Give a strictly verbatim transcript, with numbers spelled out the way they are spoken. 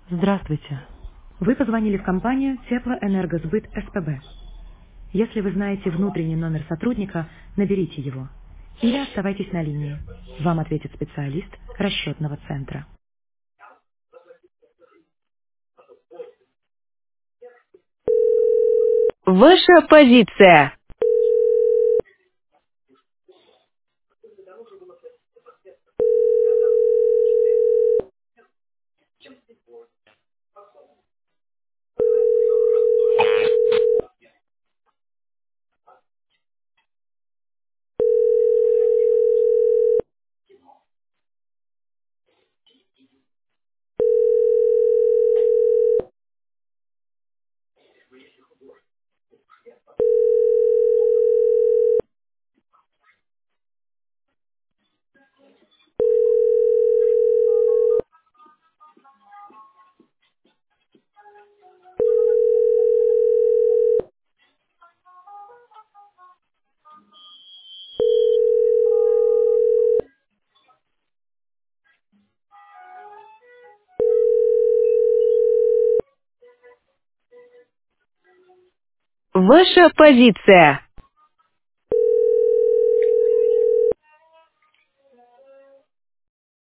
Здравствуйте. Вы позвонили в компанию Теплоэнергосбыт СПБ. Если вы знаете внутренний номер сотрудника, наберите его. Или оставайтесь на линии. Вам ответит специалист расчетного центра. Ваша позиция. Ваша позиция.